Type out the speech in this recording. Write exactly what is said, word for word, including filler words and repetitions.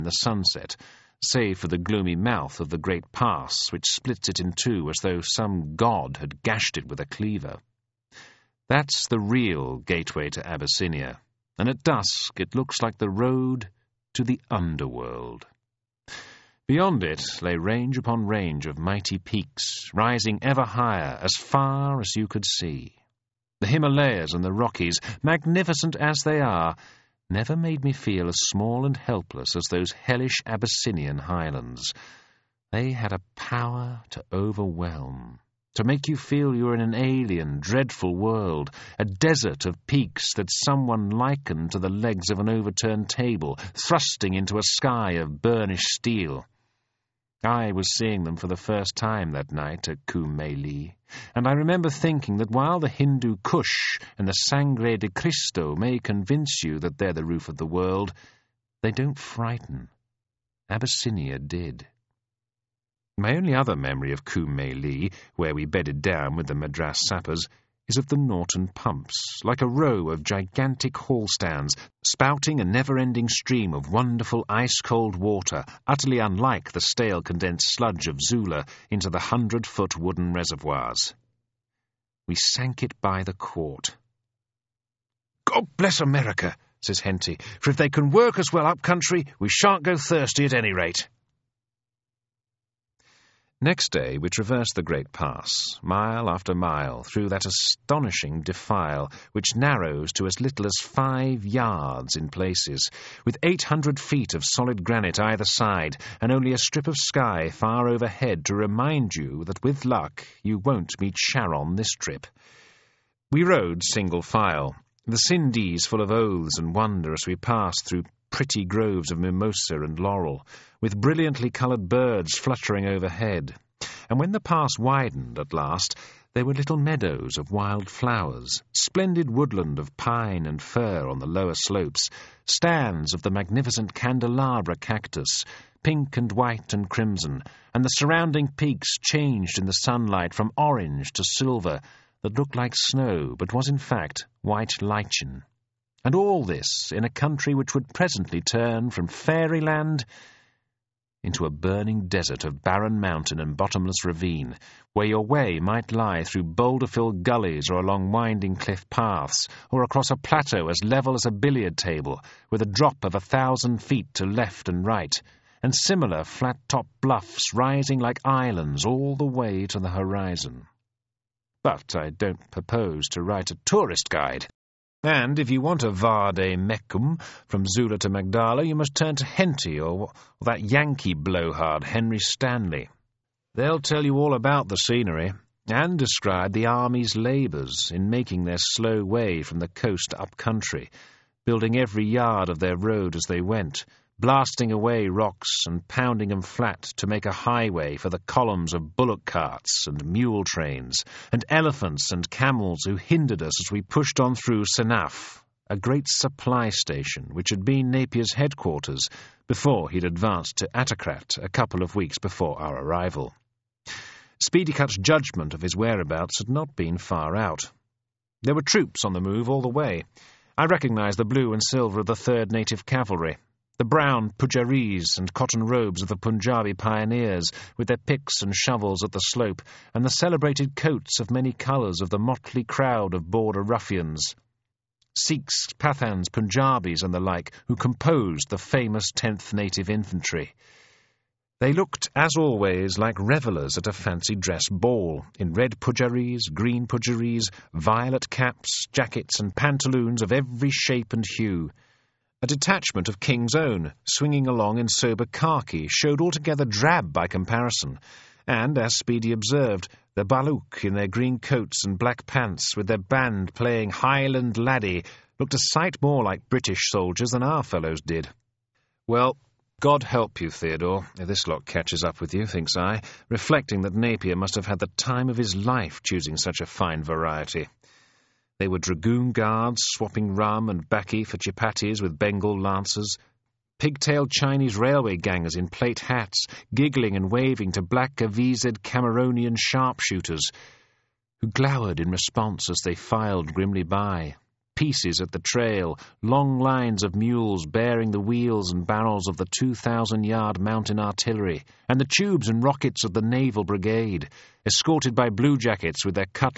in the sunset, save for the gloomy mouth of the great pass, which splits it in two as though some god had gashed it with a cleaver. That's the real gateway to Abyssinia, and at dusk it looks like the road to the underworld. Beyond it lay range upon range of mighty peaks, rising ever higher, as far as you could see. The Himalayas and the Rockies, magnificent as they are, never made me feel as small and helpless as those hellish Abyssinian highlands. They had a power to overwhelm, to make you feel you were in an alien, dreadful world, a desert of peaks that someone likened to the legs of an overturned table, thrusting into a sky of burnished steel. I was seeing them for the first time that night at Cwm Maelhi, and I remember thinking that while the Hindu Kush and the Sangre de Cristo may convince you that they're the roof of the world, they don't frighten. Abyssinia did. My only other memory of Cwm Maelhi, where we bedded down with the Madras sappers, is of the Norton pumps, like a row of gigantic hall stands, spouting a never-ending stream of wonderful ice-cold water, utterly unlike the stale condensed sludge of Zula, into the hundred-foot wooden reservoirs. We sank it by the quart. "God bless America," says Henty, "for if they can work us well up country, we shan't go thirsty at any rate." Next day we traversed the Great Pass, mile after mile, through that astonishing defile, which narrows to as little as five yards in places, with eight hundred feet of solid granite either side, and only a strip of sky far overhead to remind you that with luck you won't meet Charon this trip. We rode single file, the Sindhis full of oaths and wonder as we passed through pretty groves of mimosa and laurel, with brilliantly coloured birds fluttering overhead. And when the pass widened at last, there were little meadows of wild flowers, splendid woodland of pine and fir on the lower slopes, stands of the magnificent candelabra cactus, pink and white and crimson, and the surrounding peaks changed in the sunlight from orange to silver, that looked like snow, but was in fact white lichen. And all this in a country which would presently turn from fairyland into a burning desert of barren mountain and bottomless ravine, where your way might lie through boulder-filled gullies or along winding cliff paths, or across a plateau as level as a billiard table, with a drop of a thousand feet to left and right, and similar flat-topped bluffs rising like islands all the way to the horizon. But I don't propose to write a tourist guide. And if you want a Vade Mecum from Zula to Magdala, you must turn to Henty or, or that Yankee blowhard Henry Stanley. They'll tell you all about the scenery and describe the army's labours in making their slow way from the coast up country, building every yard of their road as they went, blasting away rocks and pounding them flat to make a highway for the columns of bullock carts and mule trains, and elephants and camels who hindered us as we pushed on through Senaf, a great supply station which had been Napier's headquarters before he'd advanced to Attacrat a couple of weeks before our arrival. Speedycut's judgment of his whereabouts had not been far out. There were troops on the move all the way. I recognised the blue and silver of the third Native Cavalry, the brown pujaris and cotton robes of the Punjabi pioneers, with their picks and shovels at the slope, and the celebrated coats of many colours of the motley crowd of border ruffians, Sikhs, Pathans, Punjabis and the like, who composed the famous tenth Native Infantry. They looked, as always, like revellers at a fancy-dress ball, in red pujaris, green pujaris, violet caps, jackets and pantaloons of every shape and hue. A detachment of King's Own, swinging along in sober khaki, showed altogether drab by comparison, and, as Speedy observed, the Baluk in their green coats and black pants, with their band playing Highland Laddie, looked a sight more like British soldiers than our fellows did. Well, God help you, Theodore, if this lot catches up with you, thinks I, reflecting that Napier must have had the time of his life choosing such a fine variety. They were dragoon guards, swapping rum and baccy for chapatis with Bengal lancers, pigtailed Chinese railway gangers in plate hats, giggling and waving to black-avised Cameronian sharpshooters, who glowered in response as they filed grimly by, pieces at the trail, long lines of mules bearing the wheels and barrels of the two thousand yard mountain artillery, and the tubes and rockets of the naval brigade, escorted by bluejackets with their cutlasses